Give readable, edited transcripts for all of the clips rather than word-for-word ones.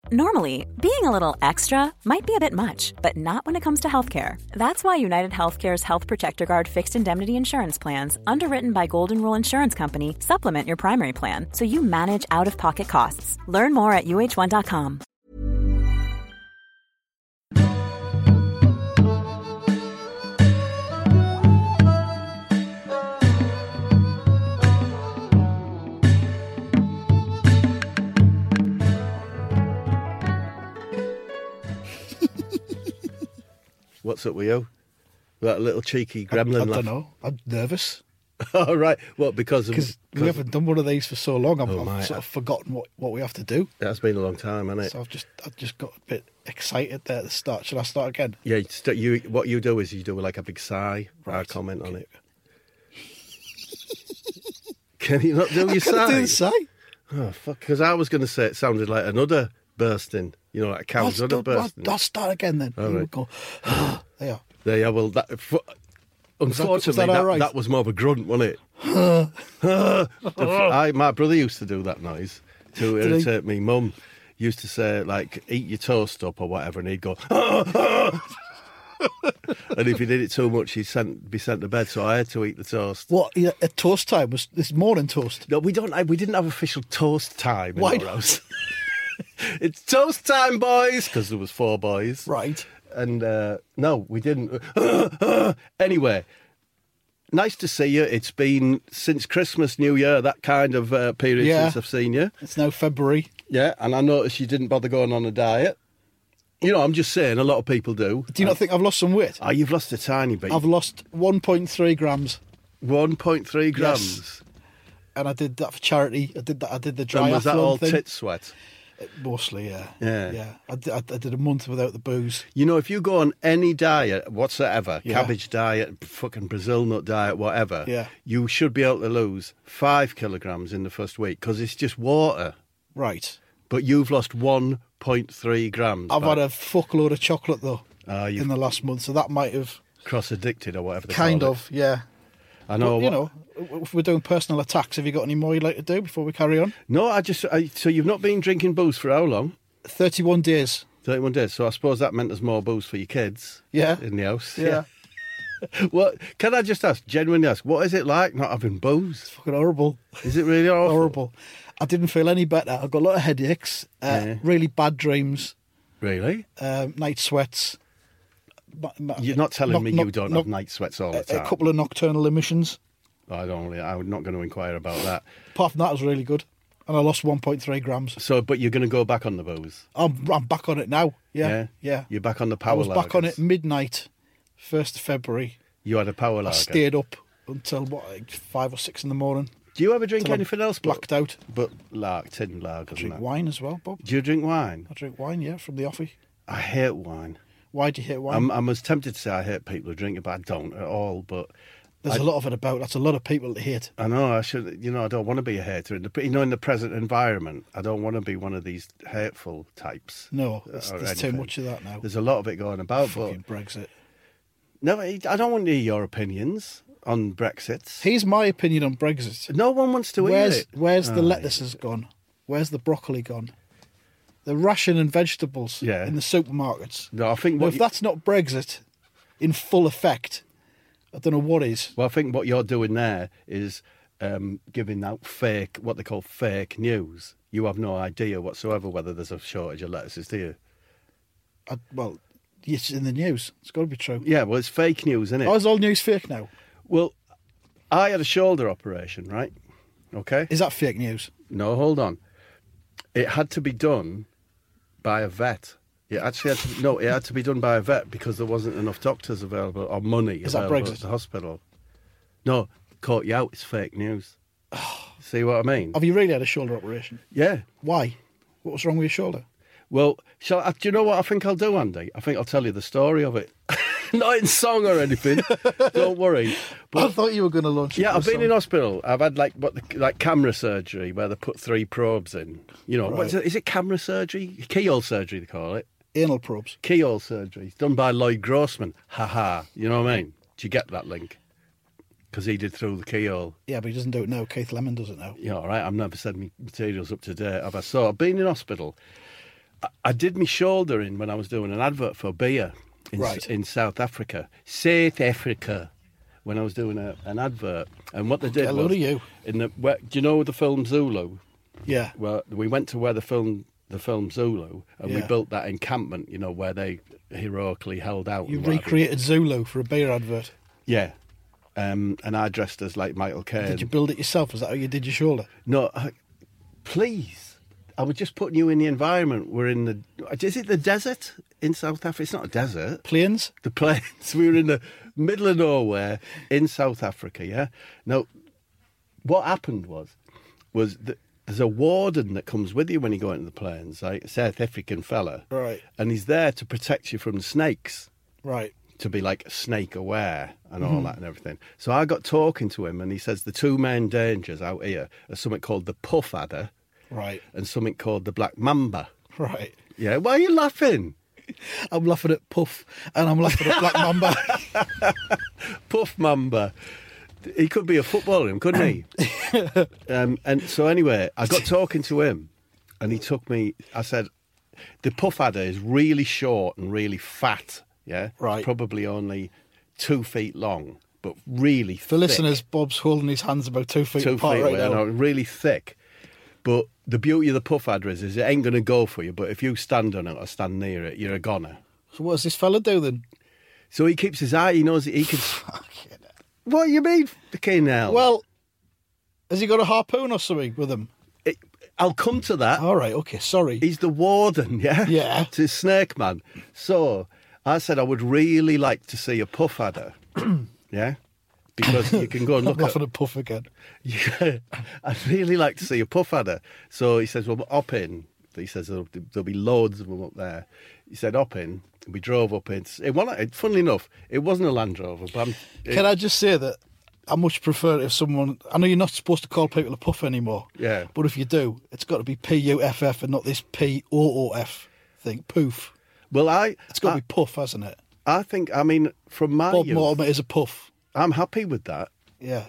Normally, being a little extra might be a bit much, but not when it comes to healthcare. That's why United Healthcare's Health Protector Guard fixed indemnity insurance plans, underwritten by Golden Rule Insurance Company, supplement your primary plan so you manage out-of-pocket costs. Learn more at uh1.com. What's up with you? That little cheeky gremlin I laugh. don't know. I'm nervous. Oh, right. What, because we haven't done one of these for so long. I've mate, sort of forgotten what we have to do. That's been a long time, hasn't it? So I've just got a bit excited there at the start. Should I start again? Yeah, what you do is you do like a big sigh. Right. I comment on it. Can you not do your sigh? Can I do the sigh? Oh, fuck. Because I was going to say it sounded like another bursting. You know, like a cow's udder bursting. I'll start again then. All right. Go. There. Yeah, well, unfortunately, that was more of a grunt, wasn't it? My brother used to do that noise to irritate me. Mum used to say, like, eat your toast up or whatever, and he'd go, and if he did it too much, he'd be sent to bed, so I had to eat the toast. What, at toast time? Was this morning toast? No, we didn't have official toast time in Why our house. It's toast time, boys, because there was 4 boys. Right. And no, we didn't. Anyway, nice to see you. It's been since Christmas, New Year, that kind of period since I've seen you. It's now February. Yeah, and I noticed you didn't bother going on a diet. You know, I'm just saying, a lot of people do. Do you not think I've lost some weight? Oh, you've lost a tiny bit. I've lost 1.3 grams. 1.3 grams? Yes. And I did that for charity. I did the triathlon and was that all thing. tit sweat? Mostly, yeah. Yeah. I did a month without the booze. You know, if you go on any diet whatsoever, cabbage diet, fucking Brazil nut diet, whatever, you should be able to lose 5 kilograms in the first week because it's just water. Right. But you've lost 1.3 grams. I've had a fuckload of chocolate, though, in the last month, so that might have... Cross-addicted or whatever they kind call of, yeah. I know. But, you know, if we're doing personal attacks, have you got any more you'd like to do before we carry on? No, so you've not been drinking booze for how long? 31 days. 31 days. So I suppose that meant there's more booze for your kids. Yeah. In the house. Yeah. What? Can I just genuinely ask, what is it like not having booze? It's fucking horrible. Is it really awful? Horrible. I didn't feel any better. I got a lot of headaches, really bad dreams. Really? Night sweats. You're not telling me you don't have night sweats all the time? A couple of nocturnal emissions. I'm not going to inquire about that. Apart from that, it was really good. And I lost 1.3 grams. So, but you're going to go back on the booze? I'm back on it now. Yeah. You're back on the power lager. I was back on it midnight, 1st of February. You had a power lager? I stayed up until, 5 or 6 in the morning. Do you ever drink anything else? Blacked out. But tin lager. I drink wine as well, Bob. Do you drink wine? I drink wine, yeah, from the offie. I hate wine. Why do you hate wine? I'm as tempted to say I hate people who drink it, but I don't at all. But there's a lot of it about. That's a lot of people to hate. I know. I should. You know, I don't want to be a hater. In the present environment, I don't want to be one of these hateful types. No, there's too much of that now. There's a lot of it going about. Fucking Brexit. No, I don't want to hear your opinions on Brexit. Here's my opinion on Brexit. No one wants to hear it. Where's the lettuces gone? Where's the broccoli gone? The ration and vegetables in the supermarkets. No, I think if that's not Brexit in full effect, I don't know what is. Well, I think what you're doing there is giving out what they call fake news. You have no idea whatsoever whether there's a shortage of lettuces, do you? Well, it's in the news. It's got to be true. Yeah, well, it's fake news, isn't it? Oh, is all news fake now? Well, I had a shoulder operation, right? Okay. Is that fake news? No, hold on. It had to be done by a vet. It actually had to be done by a vet because there wasn't enough doctors available or money available at the hospital. No, caught you out. It's fake news. See what I mean? Have you really had a shoulder operation? Yeah. Why? What was wrong with your shoulder? Well, do you know what I think I'll do, Andy? I think I'll tell you the story of it. Not in song or anything. Don't worry. But I thought you were going to launch. Yeah, I've been in hospital. I've had like camera surgery where they put 3 probes in. You know, Right. is it camera surgery? Keyhole surgery they call it. Anal probes. Keyhole surgery. It's done by Lloyd Grossman. Ha ha. You know what I mean? Do you get that link? Because he did through the keyhole. Yeah, but he doesn't do it now. Keith Lemon does it now. Yeah, all right. I've never said my materials up to date. I've been in hospital. I did my shoulder in when I was doing an advert for beer in South Africa. South Africa. When I was doing an advert. And what they did was... you. Do you know the film Zulu? Yeah. Well, we went to where the film Zulu, and we built that encampment, where they heroically held out. You recreated Zulu for a beer advert? Yeah. And I dressed as like Michael Caine. Did you build it yourself? Is that how you did your shoulder? No, please. I was just putting you in the environment. We're in the... Is it the desert in South Africa? It's not a desert. Plains? The plains. We were in the middle of nowhere in South Africa, yeah? Now, what happened was that there's a warden that comes with you when you go into the plains, like a South African fella. Right. And he's there to protect you from the snakes. Right. To be like snake aware and all that and everything. So I got talking to him and he says the two main dangers out here are something called the puff adder. Right. And something called the black mamba. Right. Yeah, why are you laughing? I'm laughing at Puff and I'm laughing at Black Mamba. Puff Mamba. He could be a footballer, couldn't he? And so anyway, I got talking to him and he took me, I said, the puff adder is really short and really fat, yeah? Right. Probably only 2 feet long, but really thick. For listeners, Bob's holding his hands about 2 feet apart right now. Really thick. But the beauty of the puff adder is it ain't going to go for you, but if you stand on it or stand near it, you're a goner. So what does this fella do then? So he keeps his eye, he knows he can... What do you mean, fucking hell? Well, has he got a harpoon or something with him? I'll come to that. All right, okay, sorry. He's the warden, yeah? Yeah. To Snake Man. So I said I would really like to see a puff adder, yeah? Because you can go and look I'm laughing at Puff again. Yeah, I'd really like to see a puff adder. So he says, well, up in. He says there'll be loads of them up there. He said, up in. We drove up in. Funnily enough, it wasn't a Land Rover. But Can I just say that I much prefer if someone... I know you're not supposed to call people a puff anymore. Yeah. But if you do, it's got to be P-U-F-F and not this P-O-O-F thing. Poof. Well, It's got to be Puff, hasn't it? I think, from my Bob youth, Mortimer is a puff. I'm happy with that. Yeah.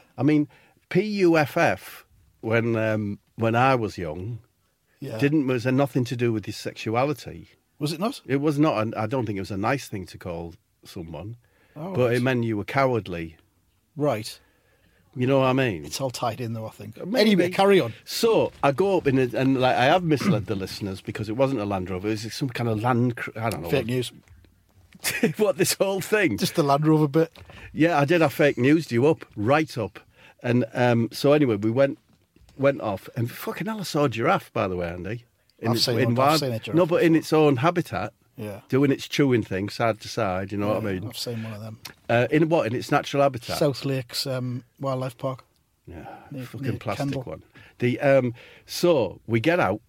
P-U-F-F, when I was young, was nothing to do with his sexuality. Was it not? It was not. I don't think it was a nice thing to call someone. But it meant you were cowardly. Right. You know what I mean? It's all tied in, though, I think. Maybe. Anyway, carry on. So I go up and I have misled the listeners because it wasn't a Land Rover. It was some kind of I don't know. Fake news. What, this whole thing? Just the Land Rover bit. Yeah, I did have fake news you up, right up. And so anyway, we went off and fucking hell, I saw a giraffe, by the way, Andy. I've seen a giraffe. No, but in its own habitat. Yeah. Doing its chewing thing side to side, you know what I mean? I've seen one of them. In its natural habitat? South Lakes Wildlife Park. Yeah, near plastic Kendal. one. So we get out.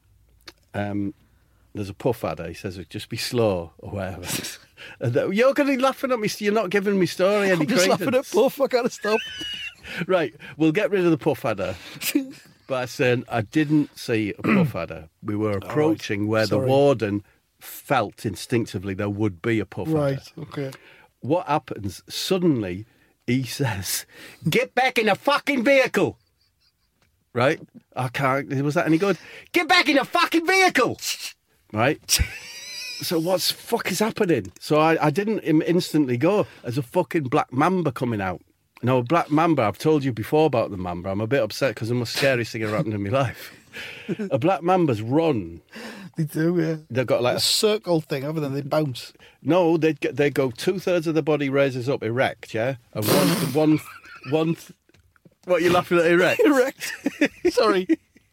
There's a puff adder. He says, just be slow or whatever. You're going to be laughing at me. You're not giving me story any I'm just credence. laughing at Puff. I got to stop. Right, we'll get rid of the puff adder. By saying I didn't see a puff adder. We were approaching where the warden felt instinctively there would be a puff adder. Right, okay. What happens? Suddenly, he says, get back in the fucking vehicle. Right? I can't. Was that any good? Get back in the fucking vehicle. Right? So what fuck is happening? So I didn't instantly go. There's a fucking black mamba coming out. No, black mamba, I've told you before about the mamba. I'm a bit upset because I'm the scariest thing that happened in my life. A black mamba's run. They do, yeah. They've got like a circle thing, haven't they? They bounce. No, they go 2/3 of the body raises up erect, yeah? And one what are you laughing at, erect? Erect. Sorry.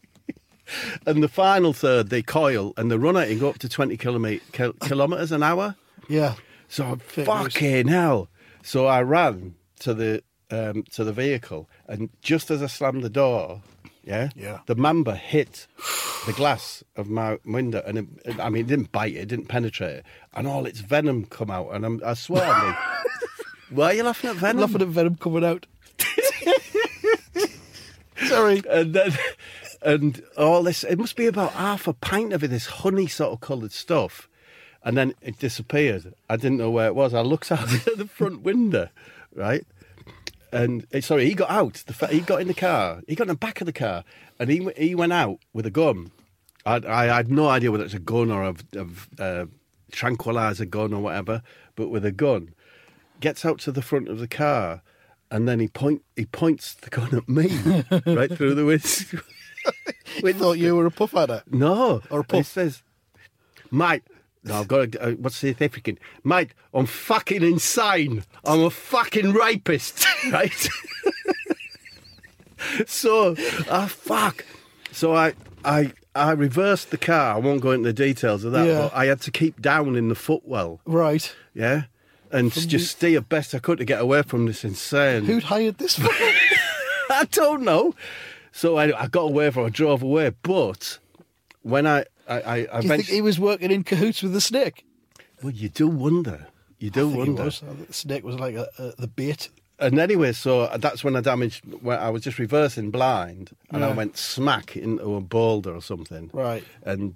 And the final third, they coil and they run out and go up to 20 kilometres an hour. Yeah. So fucking hell. So I ran to the vehicle, and just as I slammed the door, the mamba hit the glass of my window, and it didn't bite it didn't penetrate it, and all its venom come out, and I swear, why are you laughing at venom? I'm laughing at venom coming out. Sorry. And all this, it must be about half a pint of it, this honey sort of coloured stuff, and then it disappeared. I didn't know where it was. I looked out the front window, right? And he got out. He got in the car. He got in the back of the car, and he went out with a gun. I had no idea whether it's a gun or a tranquilizer gun or whatever, but with a gun, gets out to the front of the car, and then he points the gun at me right through the windscreen. We thought you were a puff adder. No. Or a puff. He says, mate, no, I've got to, what's the African? Mate, I'm fucking insane. I'm a fucking rapist, right? So, fuck. So I reversed the car. I won't go into the details of that, but I had to keep down in the footwell. Right. Yeah? And just steer best I could to get away from this insane... Who'd hired this for? I don't know. So I got away from it, I drove away, but when I Do you think he was working in cahoots with the snake? Well, you do wonder. You do wonder. The snake was like the bait. And anyway, so that's when I was just reversing blind, and I went smack into a boulder or something. Right. And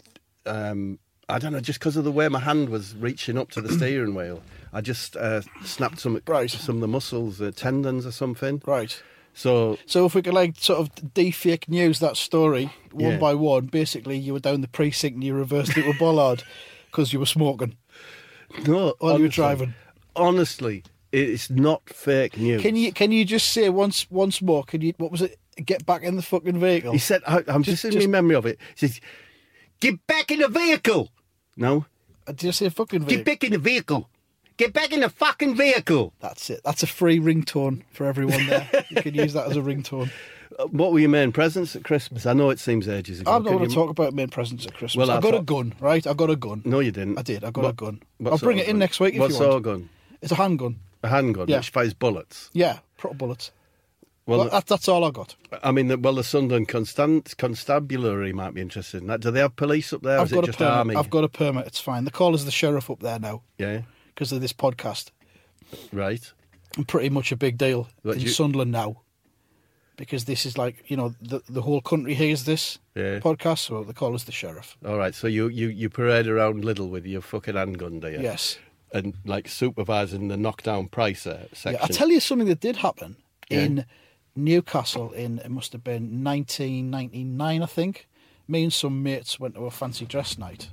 I don't know, just because of the way my hand was reaching up to the steering wheel, I just snapped some of the muscles, tendons or something. Right. So if we could sort of de-fake news that story one by one, basically you were down the precinct and you reversed it with bollard because you were smoking. No, while you were driving. Honestly, it's not fake news. Can you just say once more? What was it? Get back in the fucking vehicle. He said, I'm just in my memory of it. He says, "Get back in the vehicle." No. Did you say fucking vehicle? Get back in the vehicle. Get back in the fucking vehicle. That's it. That's a free ringtone for everyone there. You can use that as a ringtone. What were your main presents at Christmas? I know it seems ages ago. I'm not going to talk about main presents at Christmas. Well, I got a gun, right? I got a gun. No, you didn't. I did. I got a gun. I'll bring it in next week if you want. What sort of gun? It's a handgun. A handgun, which fires bullets? Yeah, proper bullets. Well, that's all I got. I mean, the Sunderland Constabulary might be interested in that. Do they have police up there, or is it just army? I've got a permit, it's fine. They call us the sheriff up there now. Yeah. Because of this podcast. Right. I'm pretty much a big deal in Sunderland now. Because this is the whole country hears this podcast, so they call us the sheriff. All right, so you parade around Lidl with your fucking handgun, do you? Yes. And supervising the knockdown price section. Yeah, I'll tell you something that did happen in Newcastle it must have been 1999, I think. Me and some mates went to a fancy dress night.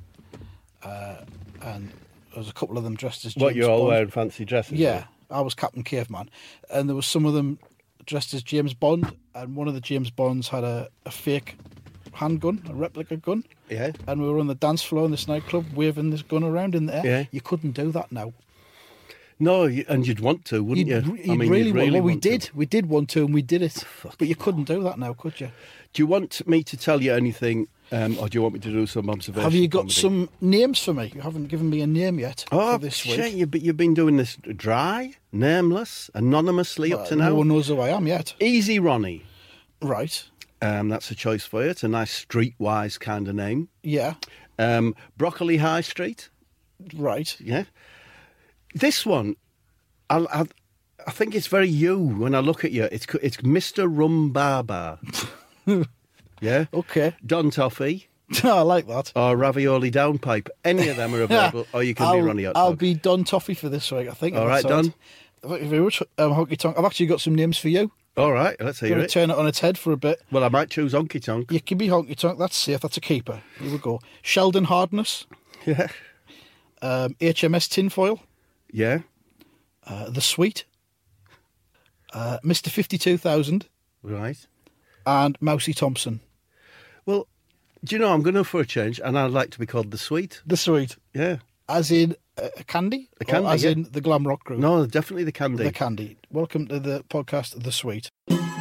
And there was a couple of them dressed as James Bond. What, you're all wearing fancy dresses? Yeah, I was Captain Caveman. And there was some of them dressed as James Bond, and one of the James Bonds had a fake handgun, a replica gun. Yeah. And we were on the dance floor in this nightclub waving this gun around in the air. Yeah. You couldn't do that now. No, and you'd want to, wouldn't you? You'd really want to. Well, we did. We did want to, and we did it. But you couldn't do that now, could you? Do you want me to tell you anything, or do you want me to do some observations? Have you got some names for me? You haven't given me a name yet for this week. You've been doing this dry, nameless, anonymously up to now. No one knows who I am yet. Easy Ronnie. Right. That's a choice for you. It's a nice streetwise kind of name. Yeah. Broccoli High Street. Right. Yeah. This one, I think it's very you when I look at you. It's Mr. Rum Barbar. Yeah? Okay. Don Toffee. I like that. Or Ravioli Downpipe. Any of them are available, or you can be Ronnie Hot Dog. I'll be Don Toffee for this week, I think. All right, Don. Thank you very much. Honky Tonk. I've actually got some names for you. All right, let's hear it. Turn it on its head for a bit. Well, I might choose Honky Tonk. You can be Honky Tonk. That's safe. That's a keeper. Here we go. Sheldon Hardness. Yeah. HMS Tinfoil. Yeah. The Sweet. Mr. 52,000. Right. And Mousy Thompson. Well, do you know, I'm going for a change, and I'd like to be called The Sweet. The Sweet. Yeah. As in a candy? A candy, as in the glam rock group? No, definitely the candy. The candy. Welcome to the podcast, The Sweet.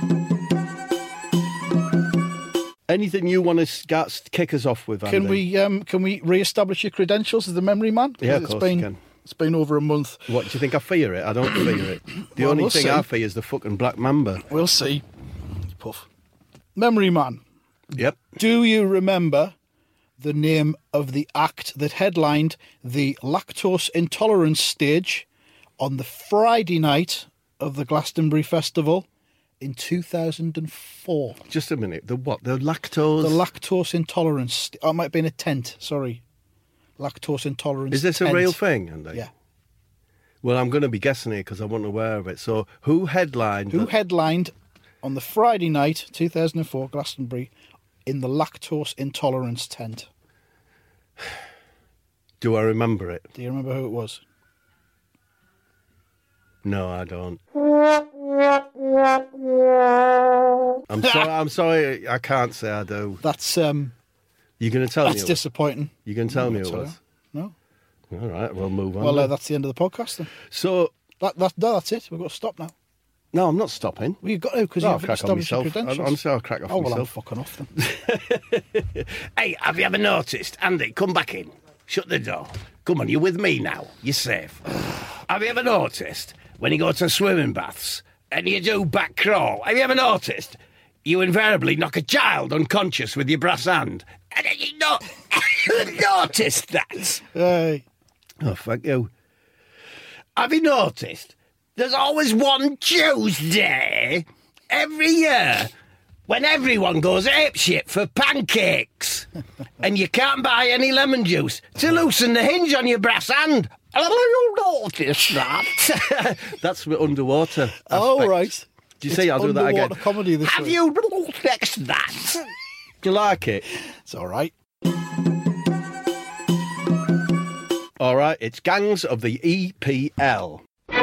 Anything you want to kick us off with, Andy? Can we re-establish your credentials as the memory man? Yeah, of course you can. It's been over a month. What, do you think I fear it? I don't fear it. The only thing I fear is the fucking Black Mamba. We'll see. Puff. Memory man. Yep. Do you remember the name of the act that headlined the lactose intolerance stage on the Friday night of the Glastonbury Festival in 2004? Just a minute. The what? The lactose? The lactose intolerance. Oh, it might have been a tent. Sorry. Lactose intolerance. Is this tent. a real thing, Andy? Yeah. Well, I'm going to be guessing here because I wasn't aware of it. So, who headlined? Who headlined on the Friday night, 2004, Glastonbury, in the lactose intolerance tent? Do I remember it? Do you remember who it was? No, I don't. I'm sorry, I can't say I do. That's You're going to tell me? That's disappointing. You're going to tell me it was? No. All right, we'll move on. Well, that's the end of the podcast then. So that's it. We've got to stop now. No, I'm not stopping. Well, you've got to, because you've established your credentials. I'm sorry, I'll crack off myself. Oh, well, I'm fucking off then. Hey, have you ever noticed? Andy, come back in. Shut the door. Come on, you're with me now. You're safe. Have you ever noticed when you go to swimming baths and you do back crawl? Have you ever noticed you invariably knock a child unconscious with your brass hand? And you not noticed that? Hey. Oh, thank you. Have you noticed there's always one Tuesday every year when everyone goes apeshit for pancakes and you can't buy any lemon juice to loosen the hinge on your brass hand? Have you noticed that? That's the underwater aspect. Oh, right. Do you see? I'll do that again. Comedy this Have week. you noticed that? Do you like it? It's all right. All right, it's Gangs of the EPL.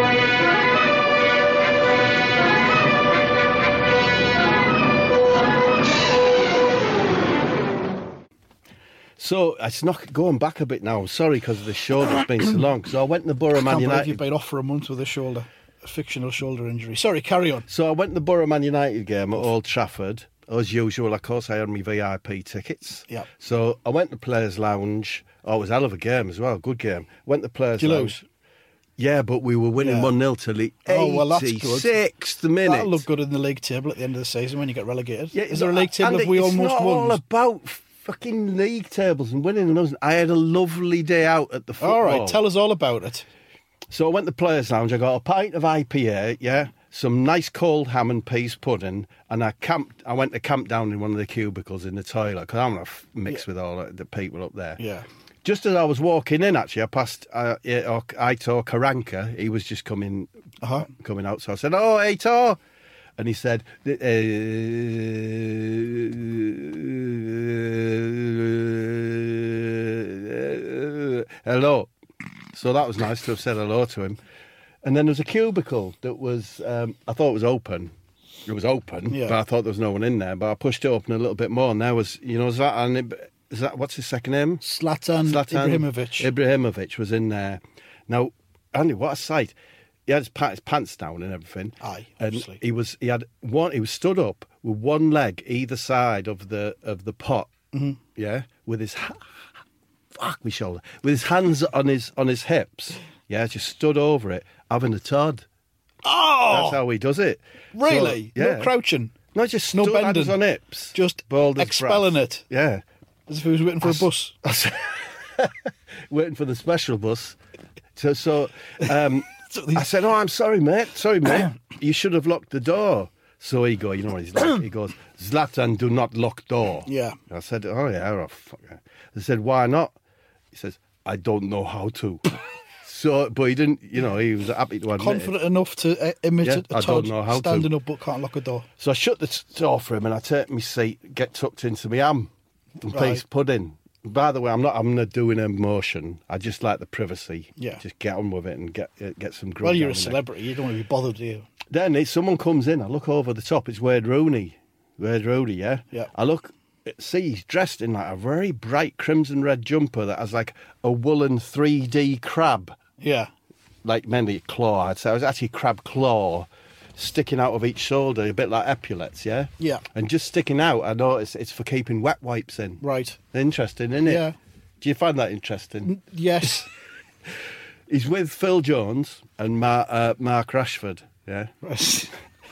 So, it's not going back a bit now. Sorry, because the shoulder's been so long. So I went to the Borough Man United. You've been off for a month with a fictional shoulder injury. Sorry, carry on. So I went to the Borough Man United game at Old Trafford. As usual, of course, I had my VIP tickets. Yeah. So I went to Players' Lounge. Oh, it was a hell of a game as well. Good game. Went to Players' Lounge. Did you lose? Yeah, but we were winning 1-0 till the 86th minute. That'll look good in the league table at the end of the season when you get relegated. Yeah, is there a league table if we almost won? It's not all about fucking league tables and winning and losing. I had a lovely day out at the football. All right, tell us all about it. So I went to Players' Lounge. I got a pint of IPA, yeah, some nice cold ham and peas pudding, and I went to camp down in one of the cubicles in the toilet because I'm going to mix with all the people up there. Yeah. Just as I was walking in, actually, I passed Aitor Karanka. He was just coming out. So I said, "Oh, Aitor." And he said, hello. So that was nice to have said hello to him. And then there was a cubicle that was, I thought it was open. It was open, but I thought there was no one in there. But I pushed it open a little bit more, and there was, what's his second name? Zlatan Ibrahimovic. Ibrahimovic was in there. Now, Andy, what a sight. He had his pants down and everything. Aye, and obviously. he was stood up with one leg either side of the pot. Mm-hmm. Yeah, with his shoulder, with his hands on his hips. Yeah, just stood over it, having a Todd. Oh, that's how he does it. Really? So, yeah. No crouching. No, just no stood bending. hands on hips. Just expelling it. Yeah. As if he was waiting for a bus. Waiting for the special bus. So I said, "Oh, I'm sorry, mate. You should have locked the door." So he goes, you know what he's like? He goes, "Zlatan, do not lock door." Yeah. I said, "Oh yeah, oh, fuck." I said, "Why not?" He says, "I don't know how to." So, but he didn't. He was happy to admit confident enough to admit it. I don't know how standing up, but can't lock a door. So I shut the door for him, and I take my seat, get tucked into my ham and peas pudding. By the way, I'm not doing a motion. I just like the privacy. Yeah. Just get on with it and get some grub. Well, you're a celebrity. You don't want to be bothered, do you? Then someone comes in. I look over the top. It's Wade Rooney. Yeah? Yeah. I look, see, he's dressed in like a very bright crimson red jumper that has like a woolen 3D crab. Yeah. Like mainly claw, I'd say. It was actually crab claw sticking out of each shoulder, a bit like epaulets, yeah? Yeah. And just sticking out, I noticed it's for keeping wet wipes in. Right. Interesting, isn't it? Yeah. Do you find that interesting? Yes. He's with Phil Jones and Mark Rashford, yeah? Right.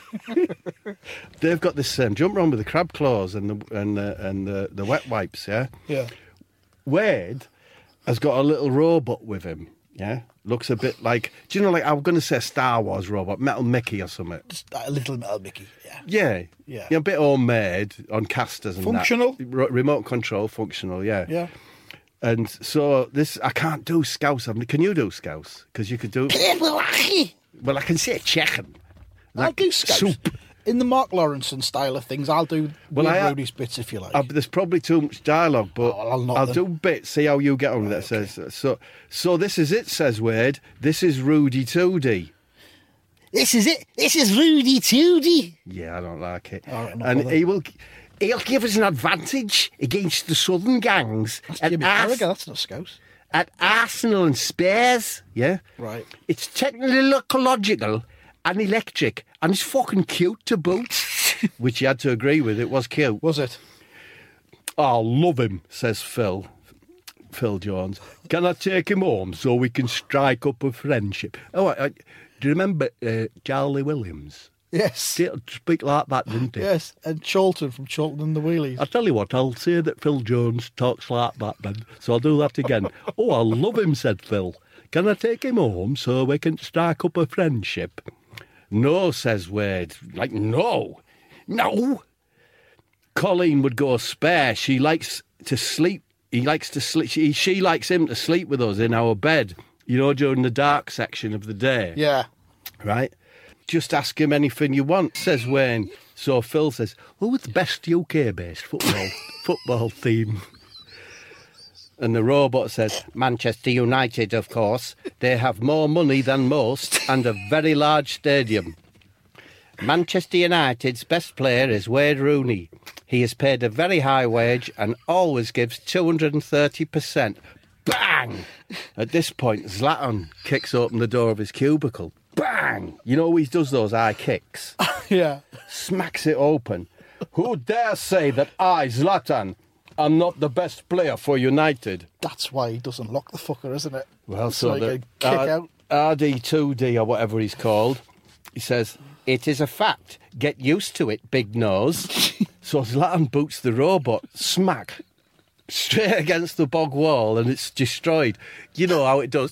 They've got this same jumper on with the crab claws and the wet wipes, yeah? Yeah. Wade has got a little robot with him, yeah? Looks a bit like, do you know, like, I'm going to say a Star Wars robot, Metal Mickey or something. Just a little Metal Mickey, yeah. Yeah. A bit homemade on casters and functional? That. Remote control, functional, yeah. Yeah. And so I can't do Scouse. Can you do Scouse? Because you could do... Well, I can say Czech. I'll do Scouse. Soup. in the Mark Lawrenson style of things, I'll do Rudy's bits if you like. There's probably too much dialogue, but I'll do bits, see how you get on with it. Okay. Says, so this is it, says Wade. This is Rudy Toody. This is it. This is Rudy Toody. Yeah, I don't like it. All right, and he'll give us an advantage against the southern gangs. That's Jimmy Carragher, that's not Scouse. At Arsenal and Spurs, yeah? Right. It's technological and electric, and it's fucking cute to boot. Which you had to agree with, it was cute. Was it? I love him, says Phil Jones. Can I take him home so we can strike up a friendship? Oh, do you remember Charlie Williams? Yes. Speak like that, didn't he? Yes, and Cholton from Cholton and the Wheelies. I'll tell you what, I'll say that Phil Jones talks like that then, so I'll do that again. Oh, I love him, said Phil. Can I take him home so we can strike up a friendship? No, says Wade. Like, no. Colleen would go spare. She likes to sleep. He likes to sleep. She likes him to sleep with us in our bed, during the dark section of the day. Yeah. Right? Just ask him anything you want, says Wayne. So Phil says, who's the best UK-based football team? And the robot says, Manchester United, of course. They have more money than most and a very large stadium. Manchester United's best player is Wayne Rooney. He is paid a very high wage and always gives 230%. Bang! At this point, Zlatan kicks open the door of his cubicle. Bang! He does those high kicks. Yeah. Smacks it open. Who dare say that I, Zlatan, am not the best player for United? That's why he doesn't lock the fucker, isn't it? Well, so the kick out. RD2D or whatever he's called, he says, it is a fact. Get used to it, big nose. So Zlatan boots the robot, smack, straight against the bog wall, and it's destroyed. You know how it does.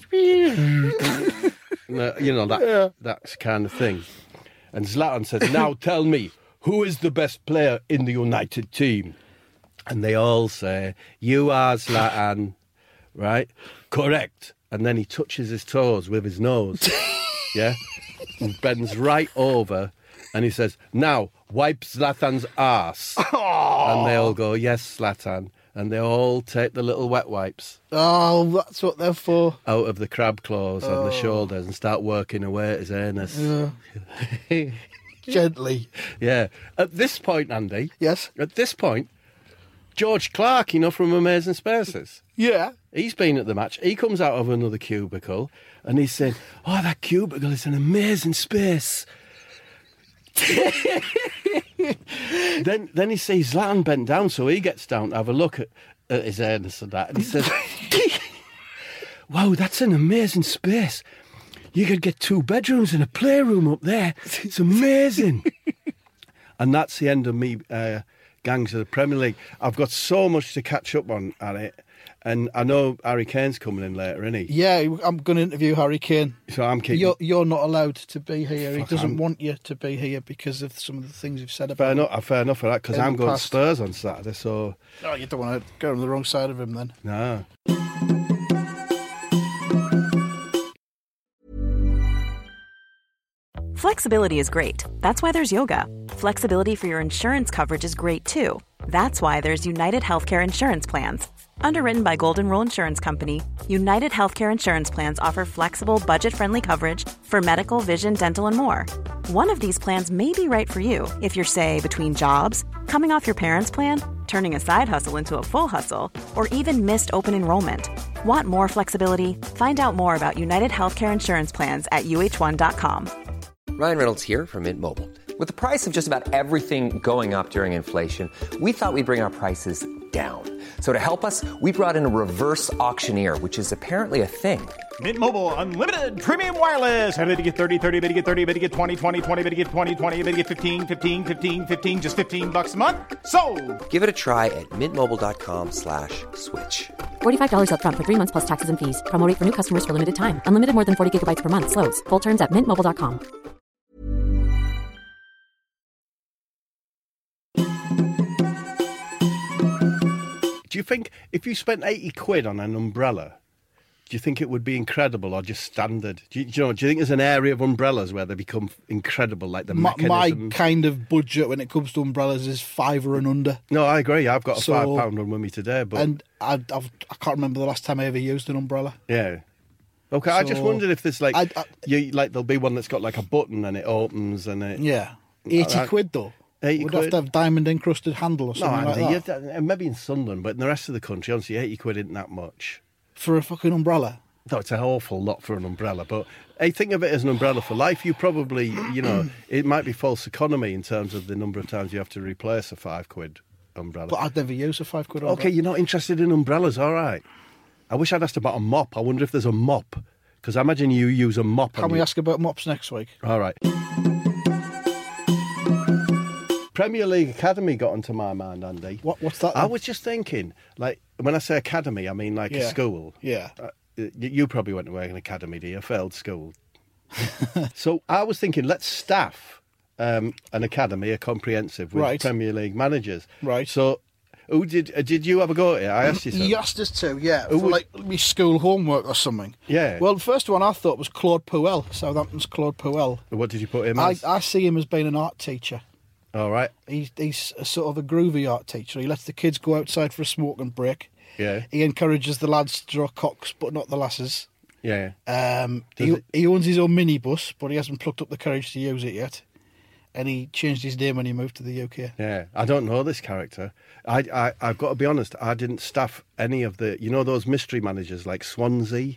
That kind of thing. And Zlatan said, now tell me, who is the best player in the United team? And they all say, you are Zlatan, right? Correct. And then he touches his toes with his nose, yeah? And bends right over, and he says, now, wipe Zlatan's arse. And they all go, yes, Zlatan. And they all take the little wet wipes. Oh, that's what they're for. Out of the crab claws on the shoulders and start working away at his anus. Yeah. Gently. Yeah. At this point, Andy. Yes? At this point, George Clark, from Amazing Spaces. Yeah. He's been at the match. He comes out of another cubicle and he's saying, oh, that cubicle is an amazing space. Then he sees Zlatan bent down, so he gets down to have a look at his anus and that, and he says, wow, that's an amazing space. You could get 2 bedrooms and a playroom up there. It's amazing. And that's the end of me, Gangs of the Premier League. I've got so much to catch up on, Harry. And I know Harry Kane's coming in later, isn't he? Yeah, I'm going to interview Harry Kane. So I'm keeping... You're not allowed to be here. He doesn't want you to be here because of some of the things you've said about him. Fair enough for that, because I'm going to Spurs on Saturday, so... Oh, you don't want to go on the wrong side of him, then. No. Flexibility is great. That's why there's yoga. Flexibility for your insurance coverage is great, too. That's why there's United Healthcare Insurance Plans. Underwritten by Golden Rule Insurance Company, United Healthcare Insurance Plans offer flexible, budget-friendly coverage for medical, vision, dental, and more. One of these plans may be right for you if you're, say, between jobs, coming off your parents' plan, turning a side hustle into a full hustle, or even missed open enrollment. Want more flexibility? Find out more about United Healthcare Insurance Plans at uh1.com. Ryan Reynolds here from Mint Mobile. With the price of just about everything going up during inflation, we thought we'd bring our prices down. So to help us, we brought in a reverse auctioneer, which is apparently a thing. Mint Mobile Unlimited Premium Wireless. How to get 30, 30, bit to get 30, bit to get 20, 20, 20, bit to get 20, 20, bit to get 15, 15, 15, 15, just $15 a month? Sold! Give it a try at mintmobile.com/switch. $45 up front for 3 months plus taxes and fees. Promo rate for new customers for limited time. Unlimited more than 40 gigabytes per month. Slows full terms at mintmobile.com. Do you think if you spent 80 quid on an umbrella, Do you think it would be incredible or just standard? Do you think there's an area of umbrellas where they become incredible, like the mechanism? My kind of budget when it comes to umbrellas is £5 and under. No, I agree. I've got a £5 one with me today, but I can't remember the last time I ever used an umbrella. Yeah. Okay, I just wondered if there's there'll be one that's got like a button and it opens and it. Yeah, £80 though. 80 Would quid. have to have diamond encrusted handle or something like that. Maybe in Sunderland, but in the rest of the country, honestly, £80 isn't that much. For a fucking umbrella? No, it's an awful lot for an umbrella. But hey, think of it as an umbrella for life. You probably, it might be false economy in terms of the number of times you have to replace a £5 umbrella. But I'd never use a £5 umbrella. Okay, you're not interested in umbrellas, all right. I wish I'd asked about a mop. I wonder if there's a mop. Because I imagine you use a mop. Can we ask about mops next week? All right. Premier League Academy got onto my mind, Andy. What's that? I was just thinking, like, when I say academy, I mean like a school. Yeah. You probably went to an academy, do you? A failed school. So I was thinking, let's staff an academy, a comprehensive, with Premier League managers. Right. So, who did you have a go at it? I asked you. You asked us to, yeah. For like me school homework or something. Yeah. Well, the first one I thought was Claude Puel, Southampton's Claude Puel. What did you put him as? I see him as being an art teacher. All right. He's a sort of a groovy art teacher. He lets the kids go outside for a smoke and break. Yeah. He encourages the lads to draw cocks, but not the lasses. Yeah. He owns his own minibus, but he hasn't plucked up the courage to use it yet. And he changed his name when he moved to the UK. Yeah, I don't know this character. I've got to be honest, I didn't staff any of the, those mystery managers like Swansea,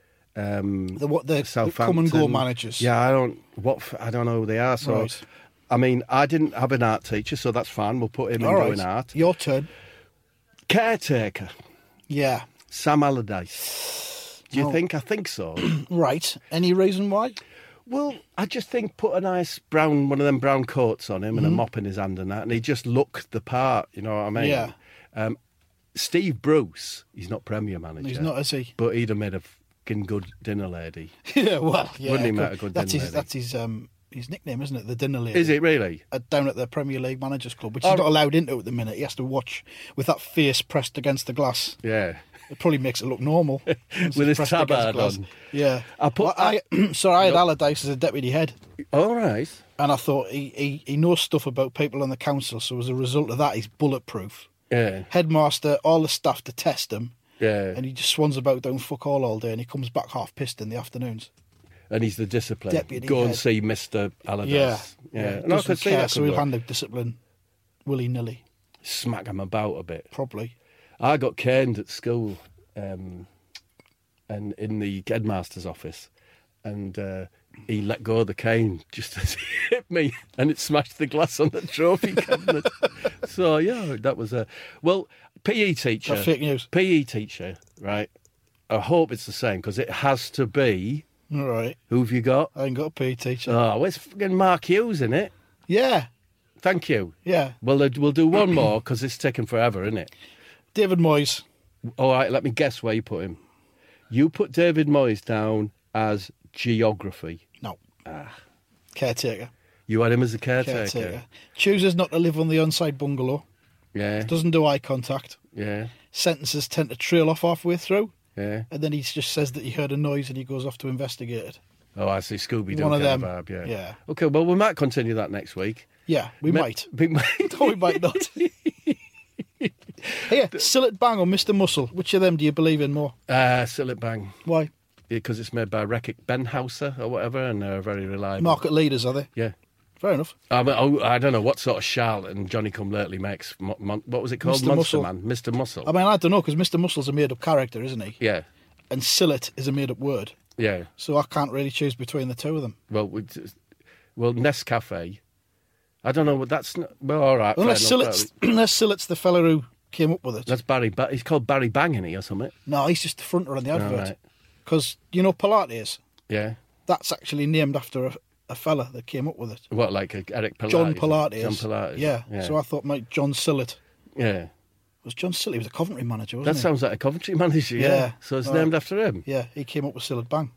the Southampton. Come and go managers. Yeah, I don't know who they are. So, right. I mean, I didn't have an art teacher, so that's fine. We'll put him in doing art. Your turn. Caretaker. Yeah. Sam Allardyce. Do you think? I think so. Right. Any reason why? Well, I just think put a nice one of them brown coats on him and a mop in his hand and that, and he just looked the part, you know what I mean? Yeah. Steve Bruce, he's not Premier manager. He's not, is he? But he'd have made a fucking good dinner lady. Yeah, well, yeah. Wouldn't he make a good dinner lady? That's his nickname, isn't it? The dinner lady. Is it really? Down at the Premier League Managers Club, which he's not allowed into at the minute. He has to watch with that face pressed against the glass. Yeah. It probably makes it look normal. With his tabard on. Yeah. I had Allardyce as a deputy head. All right. And I thought he knows stuff about people on the council, so as a result of that, he's bulletproof. Yeah. Headmaster, all the staff detest him. Yeah. And he just swans about doing fuck all day, and he comes back half pissed in the afternoons. And he's the discipline. Deputy Go head. and see Mr. Allardyce. Yeah. And I could see that. So he'll handle discipline willy-nilly. Smack him about a bit. Probably. I got caned at school and in the headmaster's office, and he let go of the cane just as he hit me, and it smashed the glass on the trophy cabinet. So, yeah, that was a... Well, PE teacher... That's fake news. PE teacher, right? I hope it's the same, because it has to be... All right. Who have you got? I ain't got a PE teacher. Oh, well, it's fucking Mark Hughes, isn't it? Yeah. Thank you. Yeah. Well, we'll do one more, because it's taken forever, isn't it? David Moyes. All right, let me guess where you put him. You put David Moyes down as geography. No. Caretaker. You had him as a caretaker. Chooses not to live on the onside bungalow. Yeah. Doesn't do eye contact. Yeah. Sentences tend to trail off halfway through. Yeah. And then he just says that he heard a noise and he goes off to investigate it. Oh, I see. Scooby-Doo One of them. Vibe, yeah. Yeah. Okay, well, we might continue that next week. Yeah, we might. We might. No, we might not. Here, Sillet Bang or Mr. Muscle. Which of them do you believe in more? Sillet Bang. Why? Because it's made by Reckitt Benhauser or whatever, and they're very reliable. Market leaders, are they? Yeah. Fair enough. I don't know what sort of charlatan Johnny Come Lately makes. What was it called? Mr. Monster Muscle. Man. Mr. Muscle. I mean, I don't know, because Mr. Muscle's a made-up character, isn't he? Yeah. And Sillet is a made-up word. Yeah. So I can't really choose between the two of them. Well, Nescafe. I don't know what that's. Well, all right. Unless Sillet's the fella who came up with it. That's Barry. He's called Barry Bangany or something. No, he's just the fronter on the advert. Right. Because you know Pilates. Yeah. That's actually named after a fella that came up with it. What, like Eric Pilates? John Pilates. John Pilates. Yeah. So I thought, mate, John Sillet. Yeah. Was John Sillet? He was a Coventry manager, wasn't That he? sounds like a Coventry manager. Yeah. So it's named after him. Yeah, he came up with Sillet Bang.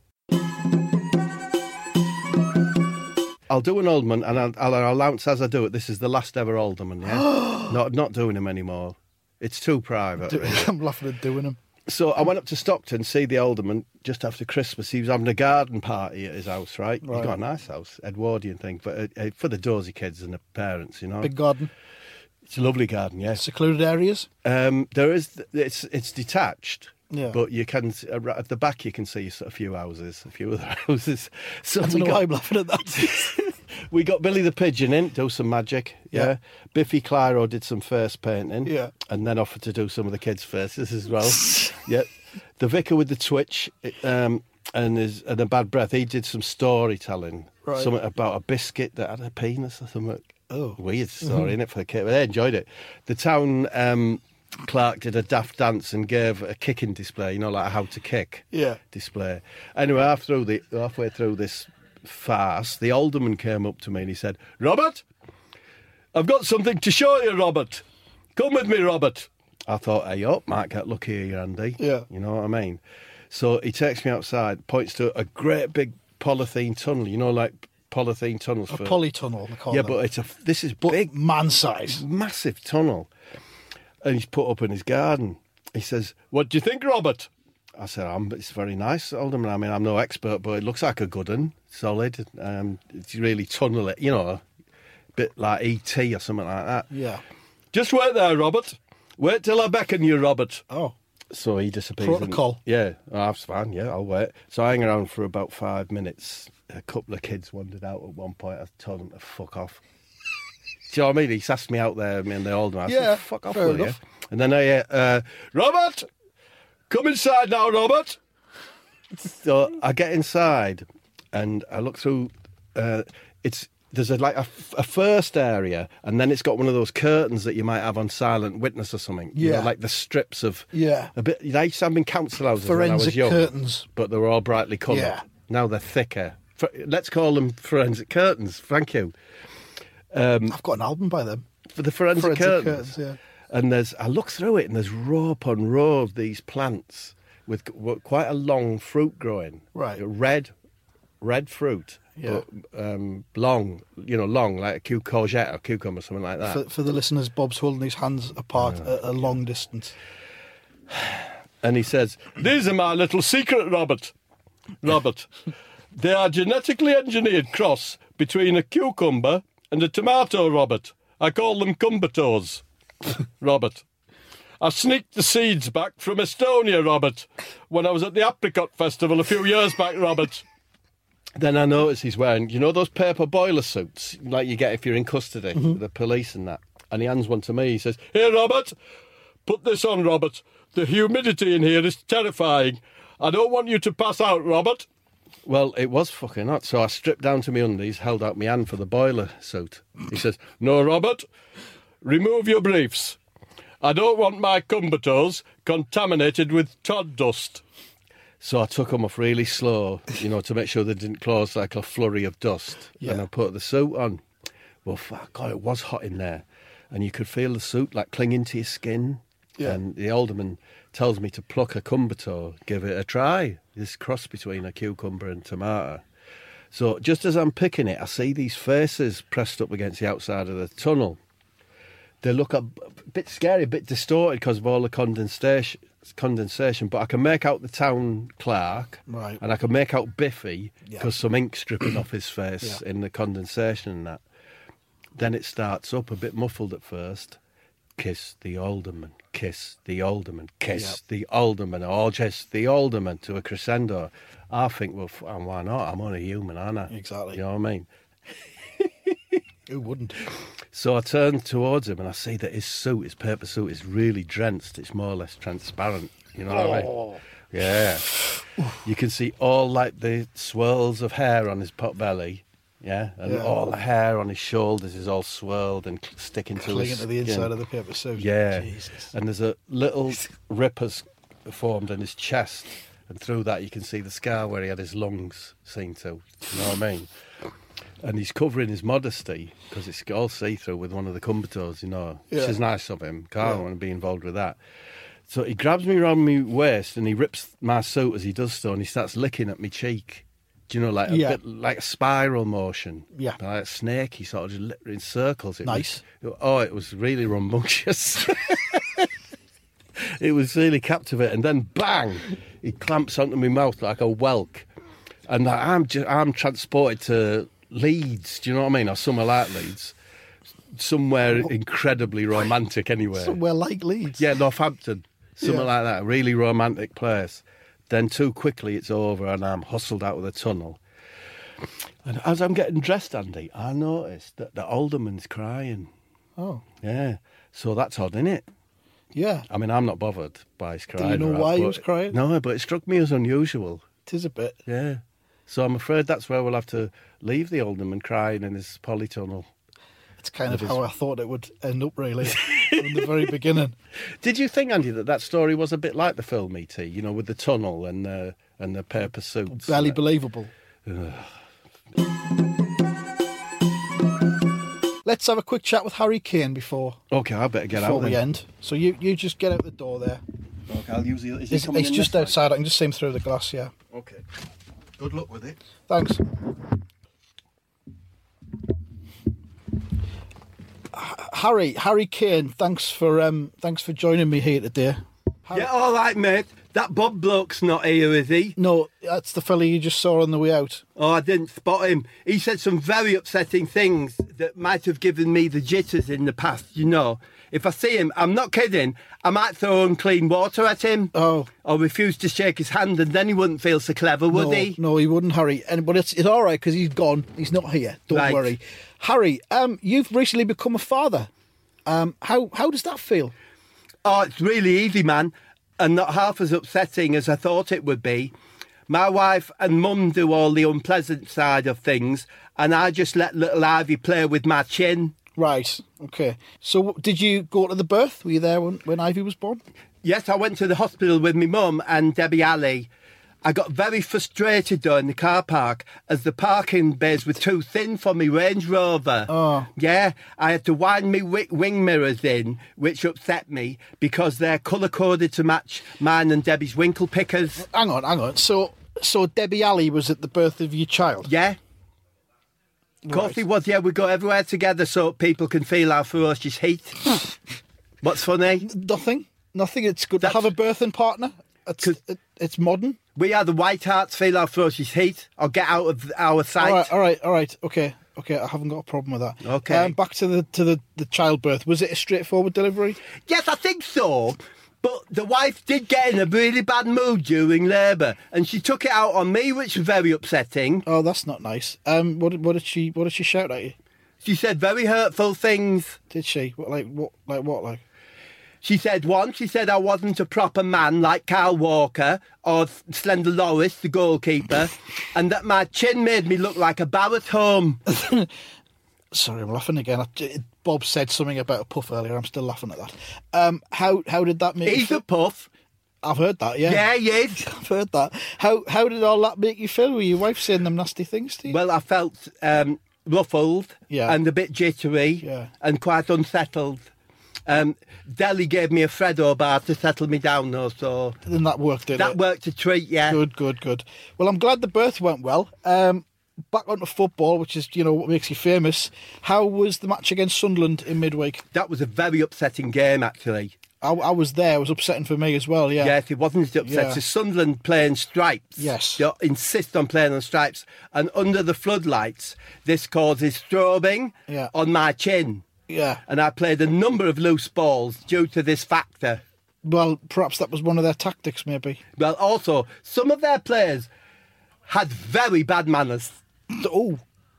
I'll do an Oldman, and I'll announce as I do it, this is the last ever Alderman, yeah? not doing him anymore. It's too private. Really. I'm laughing at doing him. So I went up to Stockton to see the alderman just after Christmas. He was having a garden party at his house, right? He's got a nice house, Edwardian thing, but for the dozy kids and the parents, you know. Big garden. It's a lovely garden, yes. Secluded areas? There is. It's detached. Yeah. But you can, at the back, you can see a few houses, a few other houses. So I don't know why I'm laughing at that. We got Billy the Pigeon in, do some magic, yeah. Biffy Clyro did some face painting, and then offered to do some of the kids' faces as well. Yeah. The vicar with the twitch and a bad breath, he did some storytelling, something about a biscuit that had a penis or something. Oh. Weird story, innit, for the kid, but they enjoyed it. The town clerk did a daft dance and gave a kicking display, you know, like a how to kick display. Anyway, halfway through this farce, the alderman came up to me and he said, "Robert, I've got something to show you, Robert. Come with me, Robert." I thought, hey up, might get lucky here, Andy. Yeah. You know what I mean? So he takes me outside, points to a great big polythene tunnel, you know, like polythene tunnels. A polytunnel, they call them. But this is big. Man-size. Massive tunnel. And he's put up in his garden. He says, "What do you think, Robert?" I said, "It's very nice, Alderman. I mean, I'm no expert, but it looks like a good one. Solid. It's really tunnel it, you know, a bit like E.T. or something like that." Yeah. "Just wait there, Robert. Wait till I beckon you, Robert." Oh. So he disappears. Protocol. Yeah, that's fine. Yeah, I'll wait. So I hang around for about 5 minutes. A couple of kids wandered out at one point. I told them to fuck off. Do you know what I mean? He's asked me out there, me and the older man. I said, fuck off, will you? And then Robert, come inside now, Robert. So I get inside and I look through. There's a first area, and then it's got one of those curtains that you might have on Silent Witness or something. Yeah. You know, like the strips of a bit. I used to have them in council houses when I was young. Curtains, but they were all brightly coloured. Yeah. Now they're thicker. Let's call them forensic curtains. Thank you. I've got an album by them. For the forensic curtains. Yeah. And I look through it and there's row upon row of these plants with quite a long fruit growing. Right. Red fruit. Yeah. But, long, like a courgette or cucumber, something like that. For the listeners, Bob's holding his hands apart at a long distance. And he says, "These are my little secret, Robert. They are genetically engineered cross between a cucumber and a tomato, Robert. I call them cumbertos, Robert. I sneaked the seeds back from Estonia, Robert, when I was at the Apricot Festival a few years back, Robert." Then I notice he's wearing, you know, those paper boiler suits, like you get if you're in custody, the police and that. And he hands one to me. He says, "Here, Robert, put this on, Robert. The humidity in here is terrifying. I don't want you to pass out, Robert." Well, it was fucking hot, so I stripped down to my undies, held out my hand for the boiler suit. He says, "No, Robert, remove your briefs. I don't want my cumbertos contaminated with Todd dust." So I took them off really slow, you know, to make sure they didn't close like a flurry of dust. Yeah. And I put the suit on. Well, fuck, God, it was hot in there. And you could feel the suit like clinging to your skin. Yeah. And the alderman tells me to pluck a cumberto, give it a try. This cross between a cucumber and tomato. So just as I'm picking it, I see these faces pressed up against the outside of the tunnel. They look a bit scary, a bit distorted because of all the condensation, but I can make out the town clerk, right, and I can make out Biffy because some ink's dripping off his face in the condensation and that. Then it starts up a bit muffled at first. "Kiss the alderman, kiss the alderman, kiss the alderman, or just the alderman," to a crescendo. I think, well, why not? I'm only human, aren't I? Exactly. You know what I mean? Who wouldn't? So I turn towards him and I see that his paper suit, is really drenched. It's more or less transparent. You know what I mean? Yeah. You can see all like the swirls of hair on his pot belly. Yeah. And all the hair on his shoulders is all swirled and sticking to his skin. To the inside of the paper suit. Yeah. Jesus. And there's a little rippers formed in his chest. And through that you can see the scar where he had his lungs seen to. You know what I mean? And he's covering his modesty because it's all see-through with one of the cumbertos, you know, which is nice of him. Can't want to be involved with that. So he grabs me around my waist and he rips my suit as he does so, and he starts licking at my cheek. Do you know, like a bit like a spiral motion? Yeah. Like a snake, he sort of just in circles. It was really rambunctious. It was really captivating. And then, bang, he clamps onto my mouth like a whelk. And I'm transported to Leeds, do you know what I mean? Or somewhere like Leeds. Somewhere incredibly romantic anyway. Somewhere like Leeds? Yeah, Northampton. Somewhere like that. A really romantic place. Then too quickly it's over and I'm hustled out of the tunnel. And as I'm getting dressed, Andy, I noticed that the alderman's crying. Oh. Yeah. So that's odd, isn't it? Yeah. I mean, I'm not bothered by his crying. Do you know why he was crying? No, but it struck me as unusual. It is a bit. Yeah. So I'm afraid that's where we'll have to leave the alderman crying in his polytunnel. It's kind of how I thought it would end up, really, from the very beginning. Did you think, Andy, that story was a bit like the film E.T., you know, with the tunnel and the pair of suits? Barely believable. Let's have a quick chat with Harry Kane before. Okay, I better get out. Before we end. So you just get out the door there. Okay, I'll use the. He's just outside. I can just see him through the glass. Yeah. Okay. Good luck with it. Thanks. Harry Kane, thanks for joining me here today. Yeah, all right, mate. That Bob bloke's not here, is he? No, that's the fella you just saw on the way out. Oh, I didn't spot him. He said some very upsetting things that might have given me the jitters in the past, you know. If I see him, I'm not kidding, I might throw unclean water at him. Oh. Or refuse to shake his hand, and then he wouldn't feel so clever, would he? No, he wouldn't, Harry. But it's all right, because he's gone. He's not here. Don't worry. Harry, you've recently become a father. How does that feel? Oh, it's really easy, man, and not half as upsetting as I thought it would be. My wife and mum do all the unpleasant side of things, and I just let little Ivy play with my chin. Right, okay. So did you go to the birth? Were you there when Ivy was born? Yes, I went to the hospital with my mum and Debbie Alley. I got very frustrated though in the car park as the parking bays were too thin for my Range Rover. Oh. Yeah, I had to wind me wing mirrors in, which upset me because they're colour-coded to match mine and Debbie's winkle pickers. Hang on. So Debbie Alley was at the birth of your child? Yeah. Of course he was, yeah. We go everywhere together so people can feel our ferocious heat. What's funny? Nothing. It's good to have a birthing partner. It's modern. We are the White Harts, feel our ferocious heat, or get out of our sight. All right. Okay, I haven't got a problem with that. Okay. Back to the childbirth. Was it a straightforward delivery? Yes, I think so. But the wife did get in a really bad mood during labour, and she took it out on me, which was very upsetting. Oh, that's not nice. What did she shout at you? She said very hurtful things. Did she? What? She said I wasn't a proper man like Kyle Walker or Slender Loris, the goalkeeper, and that my chin made me look like a Barrett home. Sorry, I'm laughing again. Bob said something about a puff earlier. I'm still laughing at that. How did that make you feel? He's a puff. I've heard that, yeah. Yeah, he is. I've heard that. How did all that make you feel? Were your wife saying them nasty things to you? Well, I felt ruffled and a bit jittery and quite unsettled. Deli gave me a Freddo bar to settle me down, though, so... Then that worked, did it? That worked a treat, yeah. Good. Well, I'm glad the birth went well. Back onto football, which is, what makes you famous. How was the match against Sunderland in midweek? That was a very upsetting game, actually. I was there. It was upsetting for me as well, yeah. Yes, it wasn't upsetting. Yeah. So Sunderland playing stripes. Yes. They insist on playing on stripes. And under the floodlights, this causes strobing on my chin. Yeah. And I played a number of loose balls due to this factor. Well, perhaps that was one of their tactics, maybe. Well, also, some of their players had very bad manners. Oh.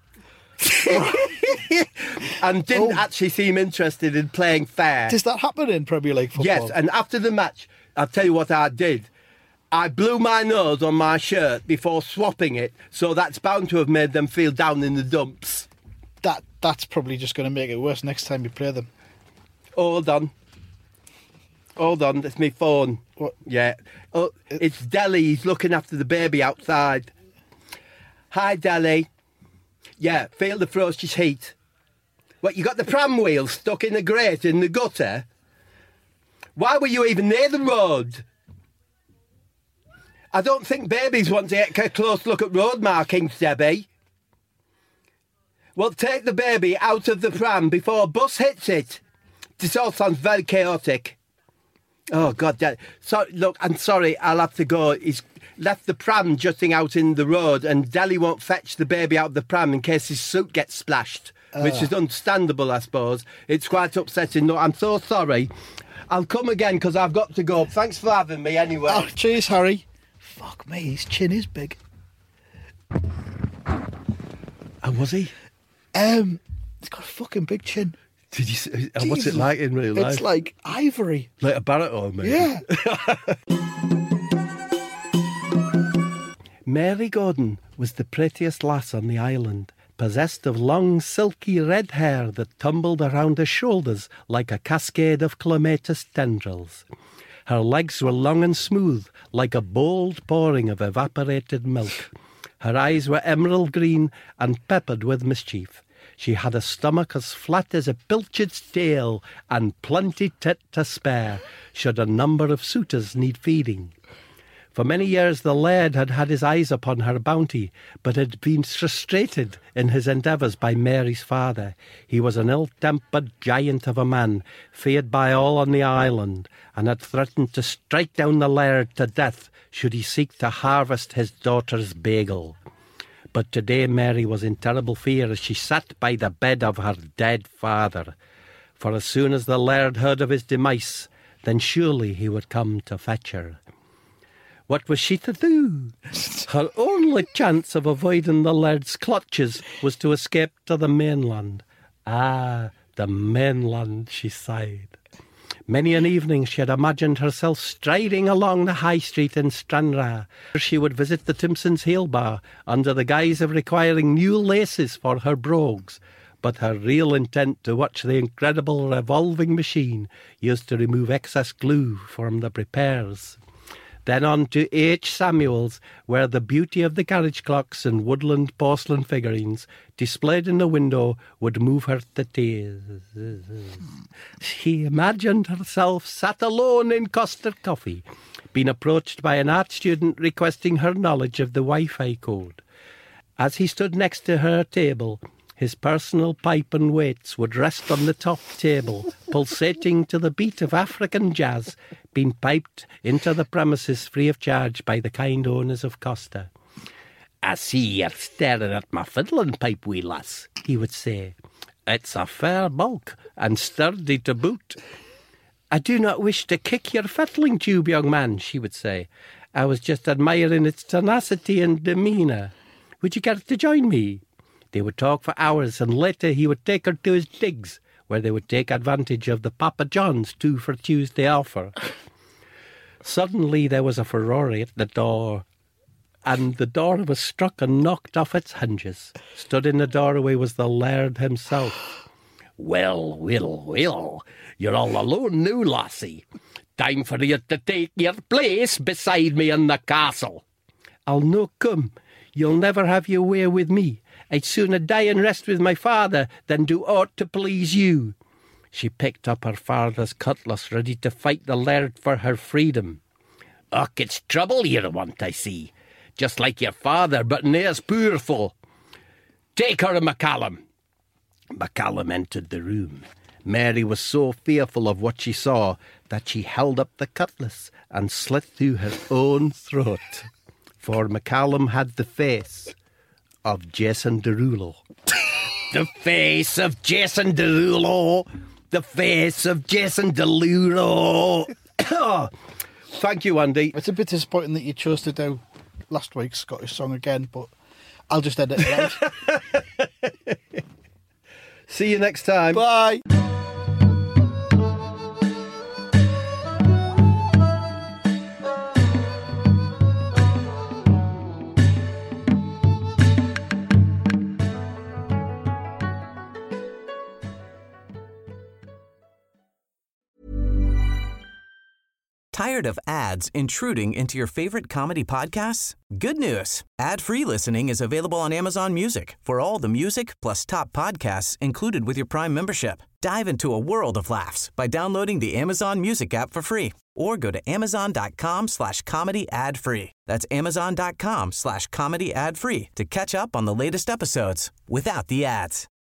And didn't actually seem interested in playing fair. Does that happen in Premier League football? Yes, and after the match, I'll tell you what I did. I blew my nose on my shirt before swapping it, so that's bound to have made them feel down in the dumps. That's probably just going to make it worse next time you play them. Hold on, that's my phone. What? Yeah. Oh, it's Deli, he's looking after the baby outside. Hi, Deli. Yeah, feel the ferocious heat. What, you got the pram wheel stuck in a grate in the gutter? Why were you even near the road? I don't think babies want to get a close look at road markings, Debbie. Well, take the baby out of the pram before a bus hits it. This all sounds very chaotic. Oh, God. So, look, I'm sorry, I'll have to go. He's left the pram jutting out in the road and Deli won't fetch the baby out of the pram in case his suit gets splashed, which is understandable, I suppose. It's quite upsetting. No, I'm so sorry. I'll come again because I've got to go. Thanks for having me anyway. Oh, cheers, Harry. Fuck me, his chin is big. And was he? He's got a fucking big chin. Did you see, what's it like in real life? It's like ivory. Like a baritone, maybe? Yeah. Mary Gordon was the prettiest lass on the island, possessed of long, silky red hair that tumbled around her shoulders like a cascade of clematis tendrils. Her legs were long and smooth, like a bold pouring of evaporated milk. Her eyes were emerald green and peppered with mischief. She had a stomach as flat as a pilchard's tail and plenty tit to spare, should a number of suitors need feeding. For many years the laird had had his eyes upon her bounty, but had been frustrated in his endeavours by Mary's father. He was an ill-tempered giant of a man, feared by all on the island, and had threatened to strike down the laird to death should he seek to harvest his daughter's bagel. But today Mary was in terrible fear as she sat by the bed of her dead father. For as soon as the laird heard of his demise, then surely he would come to fetch her. What was she to do? Her only chance of avoiding the laird's clutches was to escape to the mainland. Ah, the mainland, she sighed. Many an evening she had imagined herself striding along the high street in Stranraer. She would visit the Timpson's Heel Bar under the guise of requiring new laces for her brogues, but her real intent to watch the incredible revolving machine used to remove excess glue from the repairs. Then on to H. Samuel's, where the beauty of the carriage clocks and woodland porcelain figurines displayed in the window would move her to tears. She imagined herself sat alone in Costa Coffee, being approached by an art student requesting her knowledge of the Wi-Fi code. As he stood next to her table, his personal pipe and weights would rest on the top table, pulsating to the beat of African jazz, being piped into the premises free of charge by the kind owners of Costa. "I see you're staring at my fiddling pipe, wee lass," he would say. "It's a fair bulk, and sturdy to boot." "I do not wish to kick your fiddling tube, young man," she would say. "I was just admiring its tenacity and demeanour. Would you care to join me?" They would talk for hours, and later he would take her to his digs, where they would take advantage of the Papa John's 2 for Tuesday offer. Suddenly there was a furore at the door, and the door was struck and knocked off its hinges. Stood in the doorway was the laird himself. "Well, you're all alone now, lassie. Time for you to take your place beside me in the castle." "I'll no come. You'll never have your way with me. I'd sooner die and rest with my father than do aught to please you." She picked up her father's cutlass, ready to fight the laird for her freedom. "Och, it's trouble you want, I see. Just like your father, but nae as powerful. Take her, McCallum." McCallum entered the room. Mary was so fearful of what she saw that she held up the cutlass and slit through her own throat. For McCallum had the face of Jason Derulo. The face of Jason Derulo. The face of Jason Derulo. Thank you, Andy. It's a bit disappointing that you chose to do last week's Scottish song again, but I'll just edit it out. See you next time. Bye. Tired of ads intruding into your favorite comedy podcasts? Good news. Ad-free listening is available on Amazon Music for all the music plus top podcasts included with your Prime membership. Dive into a world of laughs by downloading the Amazon Music app for free or go to amazon.com/comedy ad-free. That's amazon.com/comedy ad-free to catch up on the latest episodes without the ads.